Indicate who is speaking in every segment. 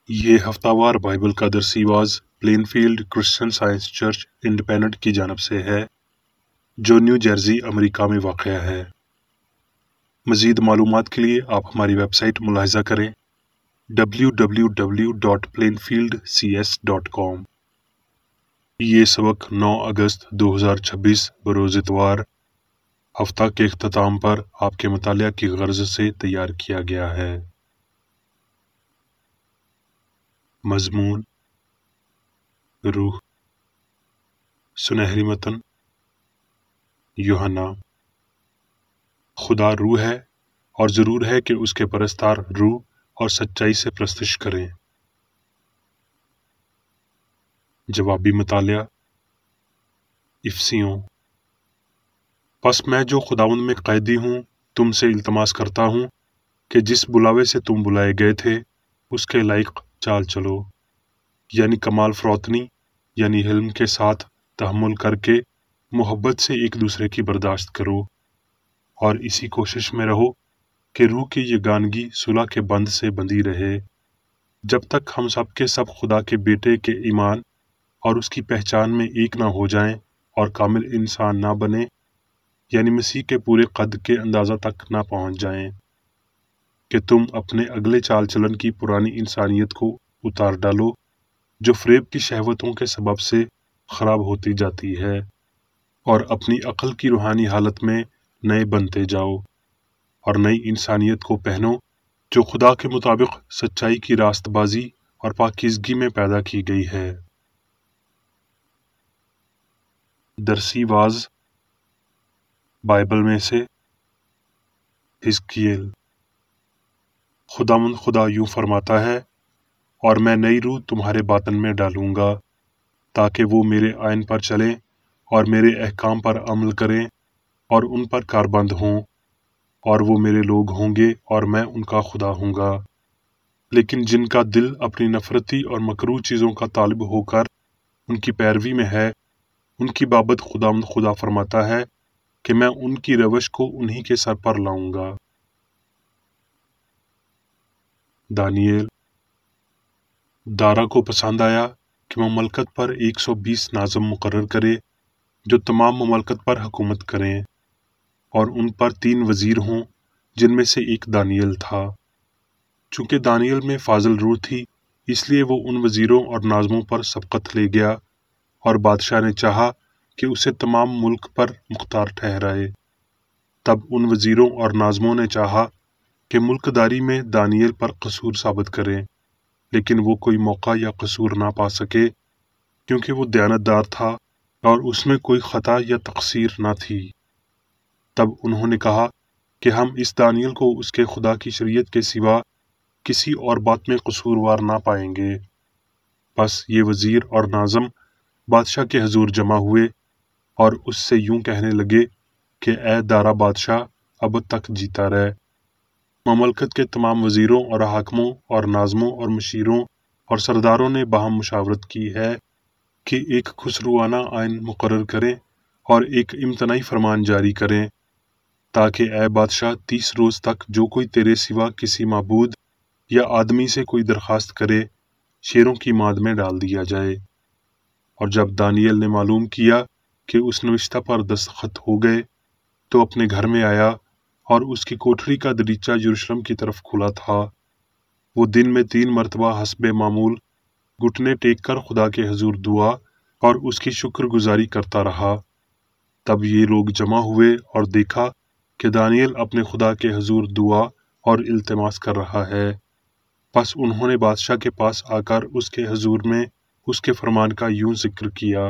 Speaker 1: یہ ہفتہ وار بائبل کا درسی was Plainfield Christian Science Church Independent کی جانب سے ہے جو نیو جرسی امریکہ میں واقع ہے۔ مزید معلومات کے لیے آپ ہماری ویب سائٹ ملاحظہ کریں www.plainfieldcs.com۔ یہ سبق 9 اگست 2026 بروز اتوار ہفتہ کے اختتام پر آپ کے مطالعہ کی غرض سے تیار کیا گیا ہے۔ مضمون: روح۔ سنہری متن: یوحنا۔ خدا روح ہے اور ضرور ہے کہ اس کے پرستار روح اور سچائی سے پرستش کریں۔ جوابی مطالعہ: افسیوں۔ پس میں جو خداوند میں قیدی ہوں تم سے التماس کرتا ہوں کہ جس بلاوے سے تم بلائے گئے تھے اس کے لائق چال چلو، یعنی کمال فروتنی، یعنی حلم کے ساتھ تحمل کر کے محبت سے ایک دوسرے کی برداشت کرو، اور اسی کوشش میں رہو کہ روح کی یگانگی صلح کے بند سے بندھی رہے، جب تک ہم سب کے سب خدا کے بیٹے کے ایمان اور اس کی پہچان میں ایک نہ ہو جائیں اور کامل انسان نہ بنے، یعنی مسیح کے پورے قد کے اندازہ تک نہ پہنچ جائیں، کہ تم اپنے اگلے چال چلن کی پرانی انسانیت کو اتار ڈالو جو فریب کی شہوتوں کے سبب سے خراب ہوتی جاتی ہے، اور اپنی عقل کی روحانی حالت میں نئے بنتے جاؤ، اور نئی انسانیت کو پہنو جو خدا کے مطابق سچائی کی راست بازی اور پاکیزگی میں پیدا کی گئی ہے۔ درسی واز بائبل میں سے حزقیل۔ خداوند خدا یوں فرماتا ہے، اور میں نئی روح تمہارے باطن میں ڈالوں گا تاکہ وہ میرے آئین پر چلیں اور میرے احکام پر عمل کریں اور ان پر کاربند ہوں، اور وہ میرے لوگ ہوں گے اور میں ان کا خدا ہوں گا۔ لیکن جن کا دل اپنی نفرتی اور مکروہ چیزوں کا طالب ہو کر ان کی پیروی میں ہے، ان کی بابت خداوند خدا فرماتا ہے کہ میں ان کی روش کو انہی کے سر پر لاؤں گا۔ دانییل۔ دارا کو پسند آیا کہ مملکت پر 120 ناظم مقرر کرے جو تمام مملکت پر حکومت کریں، اور ان پر 3 وزیر ہوں جن میں سے ایک دانییل تھا۔ چونکہ دانییل میں فاضل روح تھی اس لیے وہ ان وزیروں اور ناظموں پر سبقت لے گیا، اور بادشاہ نے چاہا کہ اسے تمام ملک پر مختار ٹھہرائے۔ تب ان وزیروں اور ناظموں نے چاہا کہ ملک داری میں دانییل پر قصور ثابت کریں، لیکن وہ کوئی موقع یا قصور نہ پا سکے کیونکہ وہ دیانتدار تھا اور اس میں کوئی خطا یا تقصیر نہ تھی۔ تب انہوں نے کہا کہ ہم اس دانییل کو اس کے خدا کی شریعت کے سوا کسی اور بات میں قصوروار نہ پائیں گے۔ پس یہ وزیر اور ناظم بادشاہ کے حضور جمع ہوئے اور اس سے یوں کہنے لگے کہ اے دارا بادشاہ، ابد تک جیتا رہ۔ مملکت کے تمام وزیروں اور حاکموں اور ناظموں اور مشیروں اور سرداروں نے باہم مشاورت کی ہے کہ ایک خسروانہ آئین مقرر کریں اور ایک امتناعی فرمان جاری کریں، تاکہ اے بادشاہ 30 روز تک جو کوئی تیرے سوا کسی معبود یا آدمی سے کوئی درخواست کرے شیروں کی ماد میں ڈال دیا جائے۔ اور جب دانییل نے معلوم کیا کہ اس نوشتہ پر دستخط ہو گئے تو اپنے گھر میں آیا، اور اس کی کوٹھری کا دریچہ یروشلم کی طرف کھلا تھا۔ وہ دن میں 3 مرتبہ حسب معمول گھٹنے ٹیک کر خدا کے حضور دعا اور اس کی شکر گزاری کرتا رہا۔ تب یہ لوگ جمع ہوئے اور دیکھا کہ دانییل اپنے خدا کے حضور دعا اور التماس کر رہا ہے۔ پس انہوں نے بادشاہ کے پاس آ کر اس کے حضور میں اس کے فرمان کا یوں ذکر کیا۔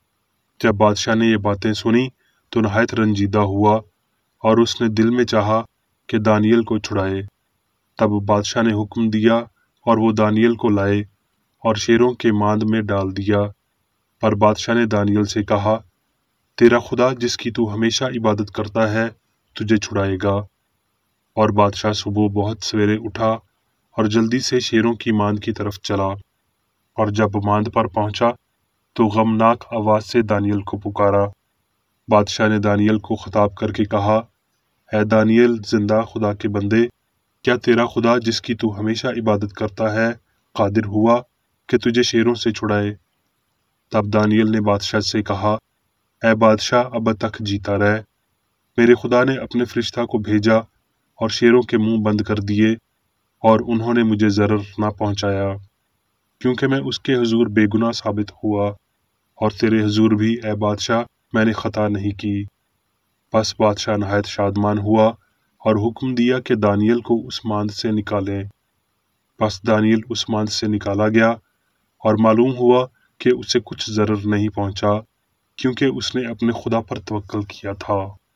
Speaker 1: جب بادشاہ نے یہ باتیں سنی تو نہایت رنجیدہ ہوا، اور اس نے دل میں چاہا کہ دانییل کو چھڑائے۔ تب بادشاہ نے حکم دیا اور وہ دانییل کو لائے اور شیروں کے ماند میں ڈال دیا۔ پر بادشاہ نے دانییل سے کہا، تیرا خدا جس کی تو ہمیشہ عبادت کرتا ہے تجھے چھڑائے گا۔ اور بادشاہ صبح بہت سویرے اٹھا اور جلدی سے شیروں کی ماند کی طرف چلا، اور جب ماند پر پہنچا تو غمناک آواز سے دانییل کو پکارا۔ بادشاہ نے دانییل کو خطاب کر کے کہا، اے دانییل، زندہ خدا کے بندے، کیا تیرا خدا جس کی تو ہمیشہ عبادت کرتا ہے قادر ہوا کہ تجھے شیروں سے چھڑائے۔ تب دانیل نے بادشاہ سے کہا، اے بادشاہ، اب تک جیتا رہ۔ میرے خدا نے اپنے فرشتہ کو بھیجا اور شیروں کے منہ بند کر دیے، اور انہوں نے مجھے ضرر نہ پہنچایا، کیونکہ میں اس کے حضور بے گناہ ثابت ہوا، اور تیرے حضور بھی اے بادشاہ میں نے خطا نہیں کی۔ پس بادشاہ نہایت شادمان ہوا اور حکم دیا کہ دانیل کو اس ماند سے نکالیں۔ پس دانیل اس ماند سے نکالا گیا، اور معلوم ہوا کہ اسے کچھ ضرر نہیں پہنچا، کیونکہ اس نے اپنے خدا پر توکل کیا تھا۔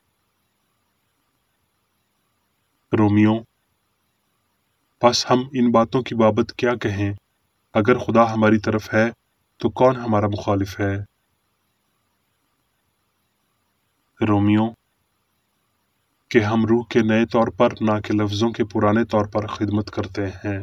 Speaker 1: رومیو۔ پس ہم ان باتوں کی بابت کیا کہیں؟ اگر خدا ہماری طرف ہے تو کون ہمارا مخالف ہے؟ رومیو کہ ہم روح کے نئے طور پر نہ کہ لفظوں کے پرانے طور پر خدمت کرتے ہیں۔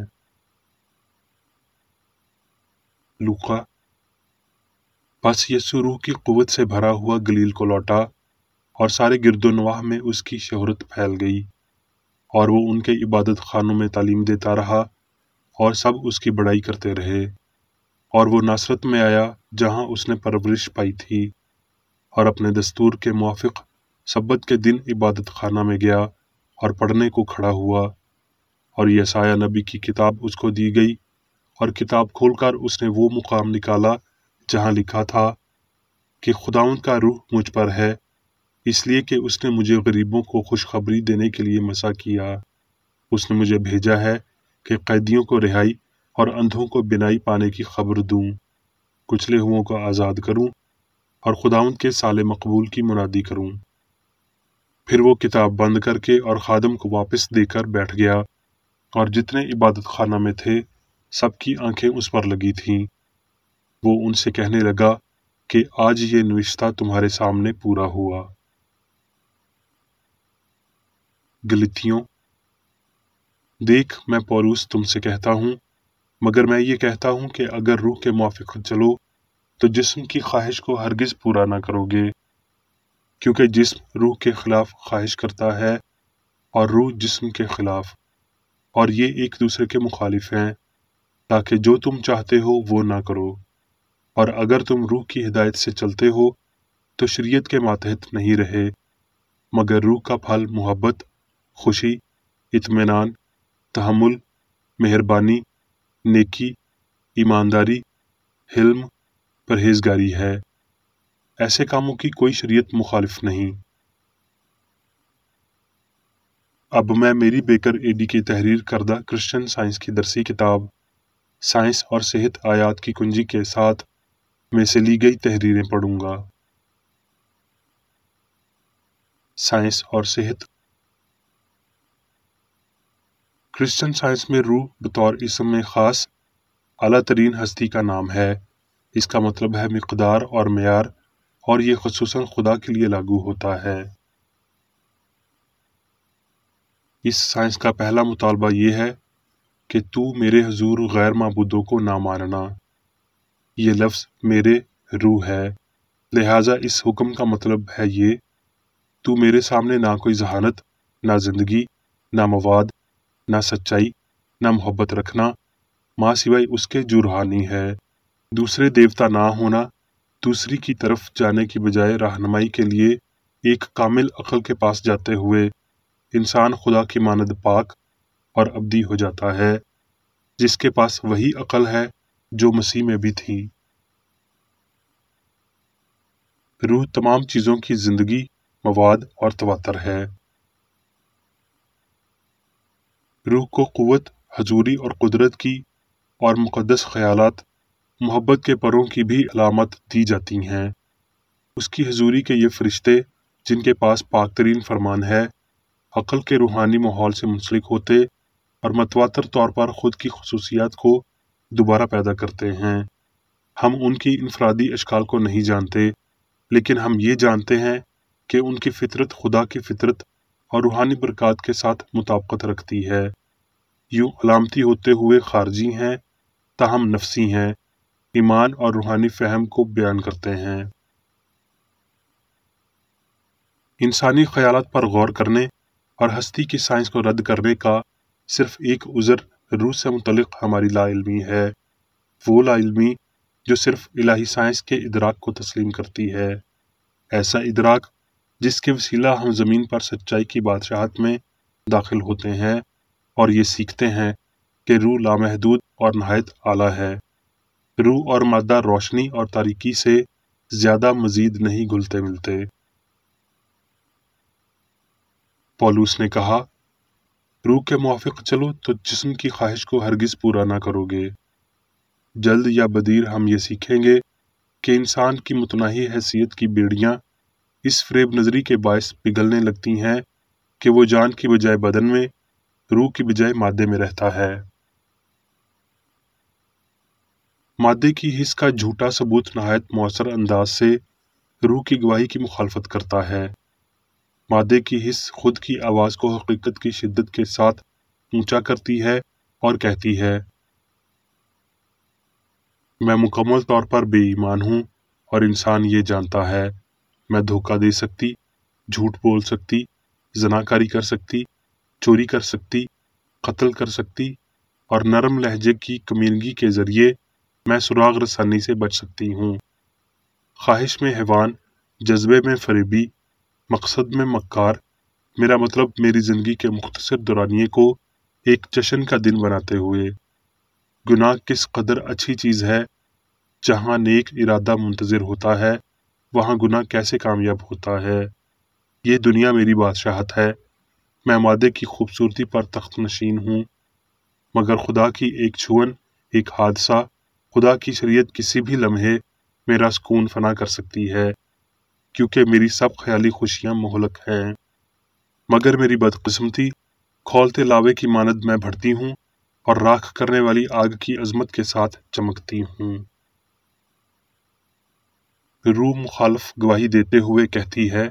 Speaker 1: لوقا۔ پس یسوع روح کی قوت سے بھرا ہوا گلیل کو لوٹا، اور سارے گرد و نواح میں اس کی شہرت پھیل گئی، اور وہ ان کے عبادت خانوں میں تعلیم دیتا رہا، اور سب اس کی بڑائی کرتے رہے۔ اور وہ ناصرت میں آیا جہاں اس نے پرورش پائی تھی، اور اپنے دستور کے موافق سبت کے دن عبادت خانہ میں گیا اور پڑھنے کو کھڑا ہوا، اور یسایہ نبی کی کتاب اس کو دی گئی، اور کتاب کھول کر اس نے وہ مقام نکالا جہاں لکھا تھا کہ خداوند کا روح مجھ پر ہے، اس لیے کہ اس نے مجھے غریبوں کو خوشخبری دینے کے لیے مسا کیا۔ اس نے مجھے بھیجا ہے کہ قیدیوں کو رہائی اور اندھوں کو بینائی پانے کی خبر دوں، کچلے ہوئوں کو آزاد کروں، اور خداوند کے سال مقبول کی منادی کروں۔ پھر وہ کتاب بند کر کے اور خادم کو واپس دے کر بیٹھ گیا، اور جتنے عبادت خانہ میں تھے سب کی آنکھیں اس پر لگی تھیں۔ وہ ان سے کہنے لگا کہ آج یہ نوشتہ تمہارے سامنے پورا ہوا۔ گلتیوں۔ دیکھ، میں پولس تم سے کہتا ہوں، مگر میں یہ کہتا ہوں کہ اگر روح کے موافق چلو تو جسم کی خواہش کو ہرگز پورا نہ کرو گے، کیونکہ جسم روح کے خلاف خواہش کرتا ہے، اور روح جسم کے خلاف، اور یہ ایک دوسرے کے مخالف ہیں، تاکہ جو تم چاہتے ہو وہ نہ کرو۔ اور اگر تم روح کی ہدایت سے چلتے ہو تو شریعت کے ماتحت نہیں رہے، مگر روح کا پھل محبت، خوشی، اطمینان، تحمل، مہربانی، نیکی، ایمانداری، حلم، پرہیزگاری ہے۔ ایسے کاموں کی کوئی شریعت مخالف نہیں۔ اب میں میری بیکر ایڈی کی تحریر کردہ کرسچن سائنس کی درسی کتاب سائنس اور صحت آیات کی کنجی کے ساتھ میں سے لی گئی تحریریں پڑھوں گا۔ سائنس اور صحت۔ کرسچن سائنس میں روح بطور اسم میں خاص اعلیٰ ترین ہستی کا نام ہے۔ اس کا مطلب ہے مقدار اور معیار، اور یہ خصوصاً خدا کے لیے لاگو ہوتا ہے۔ اس سائنس کا پہلا مطالبہ یہ ہے کہ تو میرے حضور غیر معبودوں کو نہ ماننا۔ یہ لفظ میرے روح ہے، لہٰذا اس حکم کا مطلب ہے یہ، تو میرے سامنے نہ کوئی ذہانت، نہ زندگی، نہ مواد، نہ سچائی، نہ محبت رکھنا، ماں سوائے اس کے جو روحانی ہے۔ دوسرے دیوتا نہ ہونا، دوسری کی طرف جانے کی بجائے رہنمائی کے لیے ایک کامل عقل کے پاس جاتے ہوئے انسان خدا کی مانند پاک اور ابدی ہو جاتا ہے، جس کے پاس وہی عقل ہے جو مسیح میں بھی تھی۔ روح تمام چیزوں کی زندگی، مواد اور تواتر ہے۔ روح کو قوت، حضوری اور قدرت کی اور مقدس خیالات، محبت کے پروں کی بھی علامت دی جاتی ہیں۔ اس کی حضوری کے یہ فرشتے جن کے پاس پاک ترین فرمان ہے، عقل کے روحانی ماحول سے منسلک ہوتے اور متواتر طور پر خود کی خصوصیات کو دوبارہ پیدا کرتے ہیں۔ ہم ان کی انفرادی اشکال کو نہیں جانتے، لیکن ہم یہ جانتے ہیں کہ ان کی فطرت خدا کی فطرت اور روحانی برکات کے ساتھ مطابقت رکھتی ہے۔ یوں علامتی ہوتے ہوئے خارجی ہیں، تاہم نفسی ہیں، ایمان اور روحانی فہم کو بیان کرتے ہیں۔ انسانی خیالات پر غور کرنے اور ہستی کی سائنس کو رد کرنے کا صرف ایک عذر روح سے متعلق ہماری لا علمی ہے، وہ لا علمی جو صرف الہی سائنس کے ادراک کو تسلیم کرتی ہے، ایسا ادراک جس کے وسیلہ ہم زمین پر سچائی کی بادشاہت میں داخل ہوتے ہیں اور یہ سیکھتے ہیں کہ روح لامحدود اور نہایت اعلیٰ ہے۔ روح اور مادہ روشنی اور تاریکی سے زیادہ مزید نہیں گھلتے ملتے۔ پولوس نے کہا، روح کے موافق چلو تو جسم کی خواہش کو ہرگز پورا نہ کرو گے۔ جلد یا بدیر ہم یہ سیکھیں گے کہ انسان کی متناہی حیثیت کی بیڑیاں اس فریب نظری کے باعث پگھلنے لگتی ہیں کہ وہ جان کی بجائے بدن میں، روح کی بجائے مادے میں رہتا ہے۔ مادے کی حس کا جھوٹا ثبوت نہایت مؤثر انداز سے روح کی گواہی کی مخالفت کرتا ہے۔ مادے کی حس خود کی آواز کو حقیقت کی شدت کے ساتھ اونچا کرتی ہے اور کہتی ہے، میں مکمل طور پر بے ایمان ہوں اور انسان یہ جانتا ہے، میں دھوکہ دے سکتی، جھوٹ بول سکتی، زناکاری کر سکتی، چوری کر سکتی، قتل کر سکتی اور نرم لہجے کی کمینگی کے ذریعے میں سراغ رسانی سے بچ سکتی ہوں۔ خواہش میں حیوان، جذبے میں فریبی، مقصد میں مکار، میرا مطلب میری زندگی کے مختصر دورانیے کو ایک جشن کا دن بناتے ہوئے۔ گناہ کس قدر اچھی چیز ہے، جہاں نیک ارادہ منتظر ہوتا ہے وہاں گناہ کیسے کامیاب ہوتا ہے۔ یہ دنیا میری بادشاہت ہے، میں مادے کی خوبصورتی پر تخت نشین ہوں، مگر خدا کی ایک چھوئن، ایک حادثہ، خدا کی شریعت کسی بھی لمحے میرا سکون فنا کر سکتی ہے، کیونکہ میری سب خیالی خوشیاں مہلک ہیں۔ مگر میری بدقسمتی کھولتے لاوے کی مانند میں بڑھتی ہوں اور راکھ کرنے والی آگ کی عظمت کے ساتھ چمکتی ہوں۔ روح مخالف گواہی دیتے ہوئے کہتی ہے،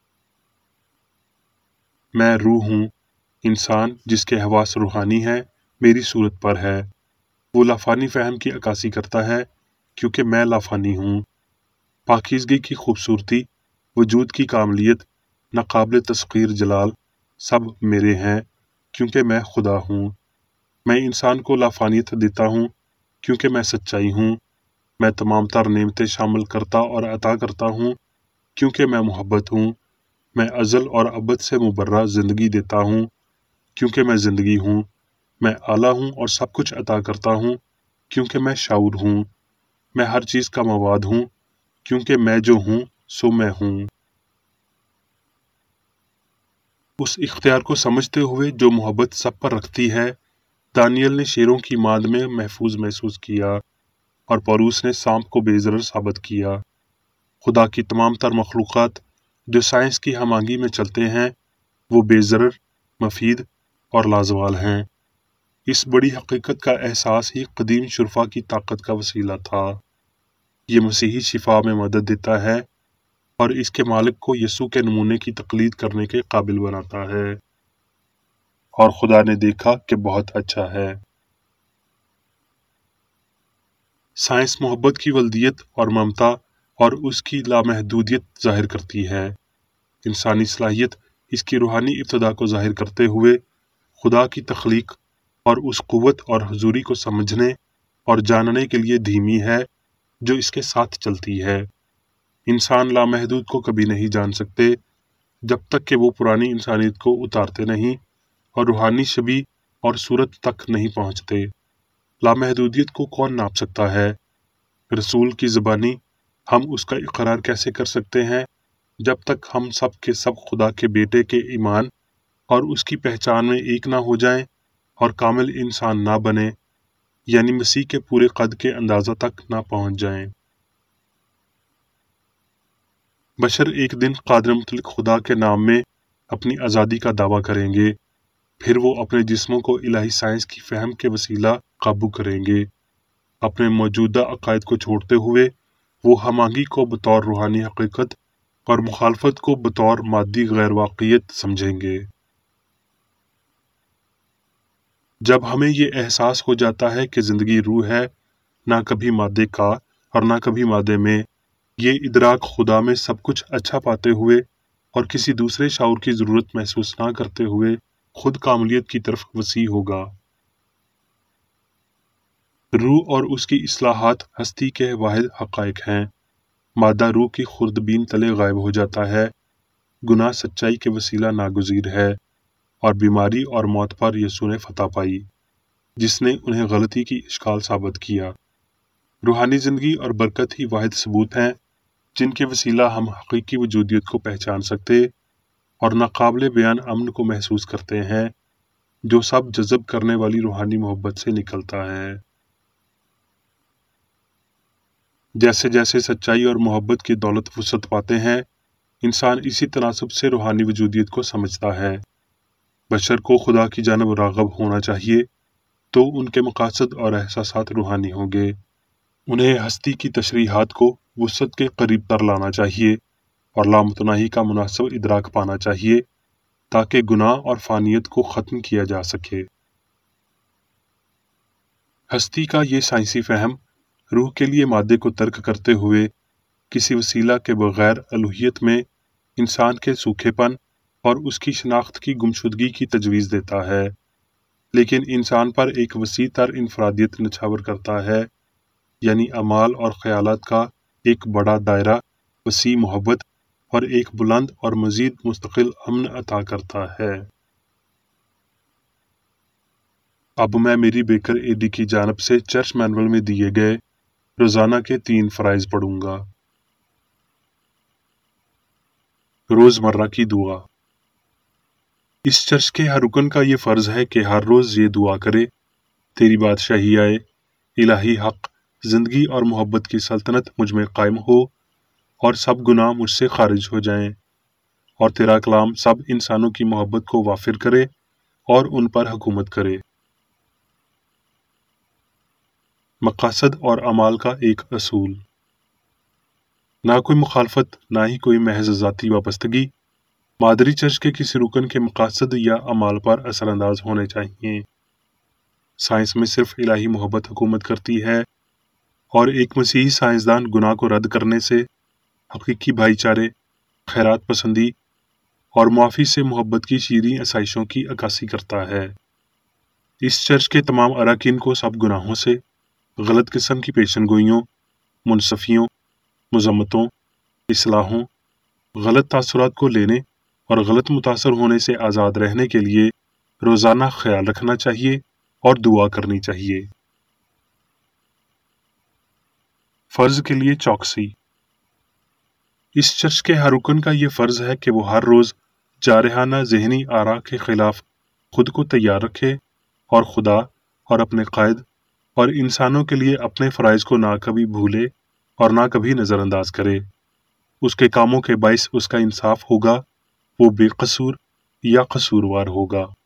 Speaker 1: میں روح ہوں، انسان جس کے حواس روحانی ہے میری صورت پر ہے، وہ لافانی فہم کی عکاسی کرتا ہے کیونکہ میں لافانی ہوں۔ پاکیزگی کی خوبصورتی، وجود کی کاملیت، ناقابل تسخیر جلال سب میرے ہیں کیونکہ میں خدا ہوں۔ میں انسان کو لافانیت دیتا ہوں کیونکہ میں سچائی ہوں۔ میں تمام تر نعمتیں شامل کرتا اور عطا کرتا ہوں کیونکہ میں محبت ہوں۔ میں ازل اور ابد سے مبرہ زندگی دیتا ہوں کیونکہ میں زندگی ہوں۔ میں اعلیٰ ہوں اور سب کچھ عطا کرتا ہوں کیونکہ میں شعور ہوں۔ میں ہر چیز کا مواد ہوں کیونکہ میں جو ہوں سو میں ہوں۔ اس اختیار کو سمجھتے ہوئے جو محبت سب پر رکھتی ہے، دانیل نے شیروں کی ماند میں محفوظ محسوس کیا اور پولوس نے سانپ کو بے ضرر ثابت کیا۔ خدا کی تمام تر مخلوقات جو سائنس کی ہم آہنگی میں چلتے ہیں وہ بے ضرر، مفید اور لازوال ہیں۔ اس بڑی حقیقت کا احساس ہی قدیم شرفا کی طاقت کا وسیلہ تھا۔ یہ مسیحی شفا میں مدد دیتا ہے اور اس کے مالک کو یسوع کے نمونے کی تقلید کرنے کے قابل بناتا ہے۔ اور خدا نے دیکھا کہ بہت اچھا ہے۔ سائنس محبت کی ولدیت اور ممتا اور اس کی لامحدودیت ظاہر کرتی ہے۔ انسانی صلاحیت اس کی روحانی ابتدا کو ظاہر کرتے ہوئے خدا کی تخلیق اور اس قوت اور حضوری کو سمجھنے اور جاننے کے لیے دھیمی ہے جو اس کے ساتھ چلتی ہے۔ انسان لامحدود کو کبھی نہیں جان سکتے جب تک کہ وہ پرانی انسانیت کو اتارتے نہیں اور روحانی شبیہ اور صورت تک نہیں پہنچتے۔ لامحدودیت کو کون ناپ سکتا ہے؟ رسول کی زبانی ہم اس کا اقرار کیسے کر سکتے ہیں جب تک ہم سب کے سب خدا کے بیٹے کے ایمان اور اس کی پہچان میں ایک نہ ہو جائیں اور کامل انسان نہ بنے، یعنی مسیح کے پورے قد کے اندازہ تک نہ پہنچ جائیں۔ بشر ایک دن قادر مطلق خدا کے نام میں اپنی آزادی کا دعویٰ کریں گے، پھر وہ اپنے جسموں کو الہی سائنس کی فہم کے وسیلہ قابو کریں گے۔ اپنے موجودہ عقائد کو چھوڑتے ہوئے وہ ہم آہنگی کو بطور روحانی حقیقت اور مخالفت کو بطور مادی غیر واقعیت سمجھیں گے۔ جب ہمیں یہ احساس ہو جاتا ہے کہ زندگی روح ہے، نہ کبھی مادے کا اور نہ کبھی مادے میں، یہ ادراک خدا میں سب کچھ اچھا پاتے ہوئے اور کسی دوسرے شعور کی ضرورت محسوس نہ کرتے ہوئے خود کاملیت کی طرف وسیع ہوگا۔ روح اور اس کی اصلاحات ہستی کے واحد حقائق ہیں۔ مادہ روح کی خوردبین تلے غائب ہو جاتا ہے، گناہ سچائی کے وسیلہ ناگزیر ہے، اور بیماری اور موت پر یسوع نے فتح پائی، جس نے انہیں غلطی کی اشکال ثابت کیا۔ روحانی زندگی اور برکت ہی واحد ثبوت ہیں جن کے وسیلہ ہم حقیقی وجودیت کو پہچان سکتے اور ناقابل بیان امن کو محسوس کرتے ہیں جو سب جذب کرنے والی روحانی محبت سے نکلتا ہے۔ جیسے جیسے سچائی اور محبت کی دولت وسعت پاتے ہیں، انسان اسی تناسب سے روحانی وجودیت کو سمجھتا ہے۔ بشر کو خدا کی جانب راغب ہونا چاہیے تو ان کے مقاصد اور احساسات روحانی ہوں گے۔ انہیں ہستی کی تشریحات کو وسعت کے قریب تر لانا چاہیے اور لامتناہی کا مناسب ادراک پانا چاہیے تاکہ گناہ اور فانیت کو ختم کیا جا سکے۔ ہستی کا یہ سائنسی فہم روح کے لیے مادے کو ترک کرتے ہوئے کسی وسیلہ کے بغیر الوہیت میں انسان کے سوکھے پن اور اس کی شناخت کی گمشدگی کی تجویز دیتا ہے، لیکن انسان پر ایک وسیع تر انفرادیت نچھاور کرتا ہے، یعنی اعمال اور خیالات کا ایک بڑا دائرہ، وسیع محبت اور ایک بلند اور مزید مستقل امن عطا کرتا ہے۔ اب میں میری بیکر ایڈی کی جانب سے چرچ مینول میں دیے گئے روزانہ کے 3 فرائض پڑھوں گا۔ روزمرہ کی دعا۔ اس چرچ کے ہر رکن کا یہ فرض ہے کہ ہر روز یہ دعا کرے: تیری بادشاہی آئے، الہی حق، زندگی اور محبت کی سلطنت مجھ میں قائم ہو اور سب گناہ مجھ سے خارج ہو جائیں، اور تیرا کلام سب انسانوں کی محبت کو وافر کرے اور ان پر حکومت کرے۔ مقاصد اور اعمال کا ایک اصول۔ نہ کوئی مخالفت، نہ ہی کوئی محض ذاتی وابستگی مادری چرچ کے کسی رکن کے مقاصد یا اعمال پر اثر انداز ہونے چاہیے۔ سائنس میں صرف الہی محبت حکومت کرتی ہے، اور ایک مسیحی سائنسدان گناہ کو رد کرنے سے حقیقی بھائی چارے، خیرات پسندی اور معافی سے محبت کی شیریں آسائشوں کی عکاسی کرتا ہے۔ اس چرچ کے تمام اراکین کو سب گناہوں سے، غلط قسم کی پیشن گوئیوں، منصفیوں، مذمتوں، اصلاحوں، غلط تاثرات کو لینے اور غلط متاثر ہونے سے آزاد رہنے کے لیے روزانہ خیال رکھنا چاہیے اور دعا کرنی چاہیے۔ فرض کے لیے چوکسی۔ اس چرچ کے ہر رکن کا یہ فرض ہے کہ وہ ہر روز جارحانہ ذہنی آراء کے خلاف خود کو تیار رکھے اور خدا اور اپنے قائد اور انسانوں کے لیے اپنے فرائض کو نہ کبھی بھولے اور نہ کبھی نظر انداز کرے۔ اس کے کاموں کے باعث اس کا انصاف ہوگا، وہ بے قصور یا قصوروار ہوگا۔